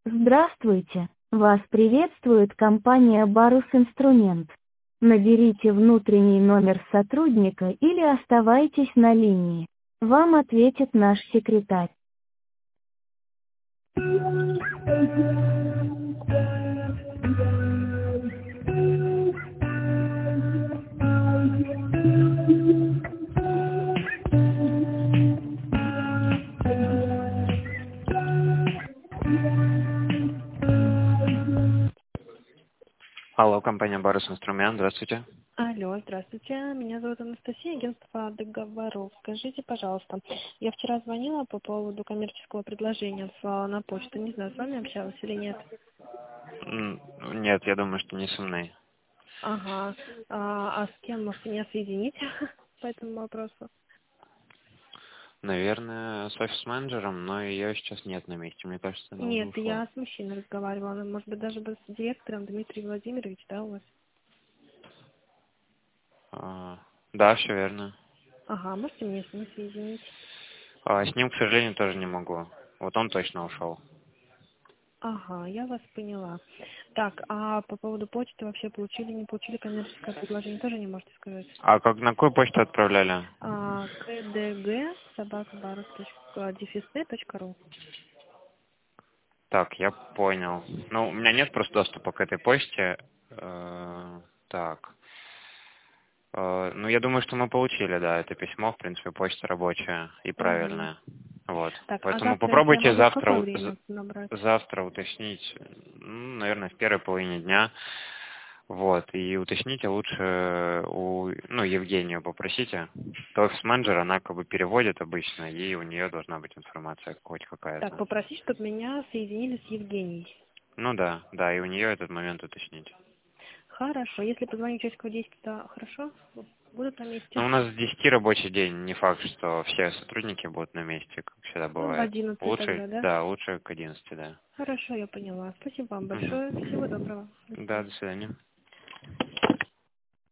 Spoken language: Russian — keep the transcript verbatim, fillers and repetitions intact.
Здравствуйте! Вас приветствует компания Barus Инструмент. Наберите внутренний номер сотрудника или оставайтесь на линии. Вам ответит наш секретарь. Алло, компания Барус Инструмент, здравствуйте. Алло, здравствуйте. Меня зовут Анастасия, агентство договоров. Скажите, пожалуйста, я вчера звонила по поводу коммерческого предложения в- на почту. Не знаю, с вами общалась или нет. М, Нет, я думаю, что не со мной. Ага. А, а с кем можете меня соединить по этому вопросу? Наверное, с офис-менеджером, но ее сейчас нет на месте. Мне кажется, она уже Нет, ушла. я с мужчиной разговаривала. Может быть, даже бы с директором Дмитрий Владимирович, да, у вас? А, да, все верно. Ага, можете меня с ним соединить? А, с ним, к сожалению, тоже не могу. Вот он точно ушел. Ага, я вас поняла. Так, а по поводу почты вообще получили, не получили коммерческое предложение, тоже не можете сказать? А как на какую почту отправляли? А, кдг собака барус точка ру. Так, я понял. Ну, у меня нет просто доступа к этой почте. Э, Так. Э, Ну, я думаю, что мы получили, да, это письмо, в принципе, почта рабочая и Угу. правильная. Вот. Так, а Поэтому завтра я попробуйте могу в завтра, какое у- з- время набрать? завтра уточнить, ну, наверное, в первой половине дня. Вот. И уточните лучше у, ну, Евгению попросите. То офис-менеджер, она как бы переводит обычно, и у нее должна быть информация хоть Так, какая-то. попросить, чтобы меня соединили с Евгенией. Ну да, да, и у нее этот момент уточнить. Хорошо, если позвонить часиков десять, то хорошо? Будут на Ну, месте? у нас с десяти рабочий день, не факт, что все сотрудники будут на месте, как всегда Ну, в бывает. одиннадцать Лучше, тогда, да? да, лучше к одиннадцати, да. Хорошо, я поняла. Спасибо вам большое. Всего Мгм. доброго. До Да, свидания. до свидания.